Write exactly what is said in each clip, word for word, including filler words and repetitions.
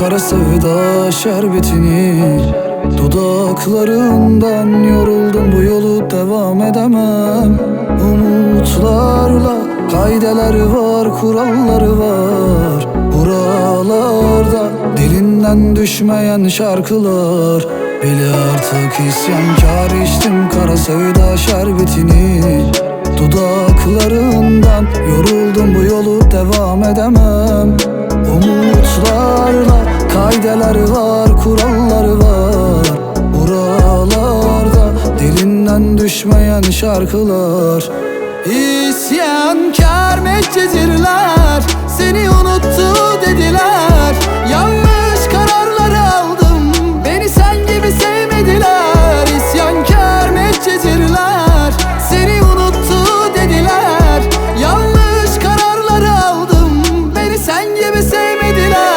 kara sevda şerbetini, dudaklarından yoruldum, bu yolu devam edemem. Umutlarla kaideleri var, kuralları var. Buralarda dilinden düşmeyen şarkılar. Bile artık isyankar, içtim kara sevda şerbetini. Dudaklarından yoruldum, bu yolu devam edemem. Umutlarla kaideleri var, kuralları var. Buralarda dilinden düşmeyen şarkılar. İsyankar medcezirler seni unuttu dediler. Yanlış kararları aldım, beni sen gibi sevmediler. İsyankar medcezirler seni unuttu dediler. Yanlış kararları aldım, beni sen gibi sevmediler.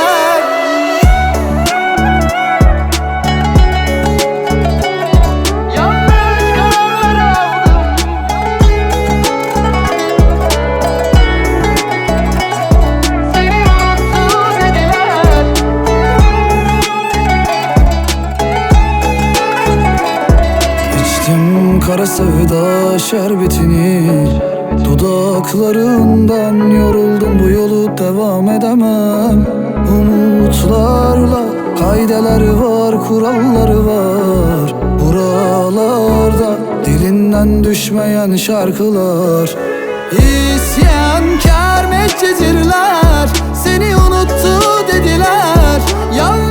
Kara sevda şerbetini, dudaklarından yoruldum, bu yolu devam edemem. Umutlarla kaideleri var, kuralları var. Buralarda dilinden düşmeyen şarkılar. İsyankar medcezirler seni unuttu dediler. Yanlış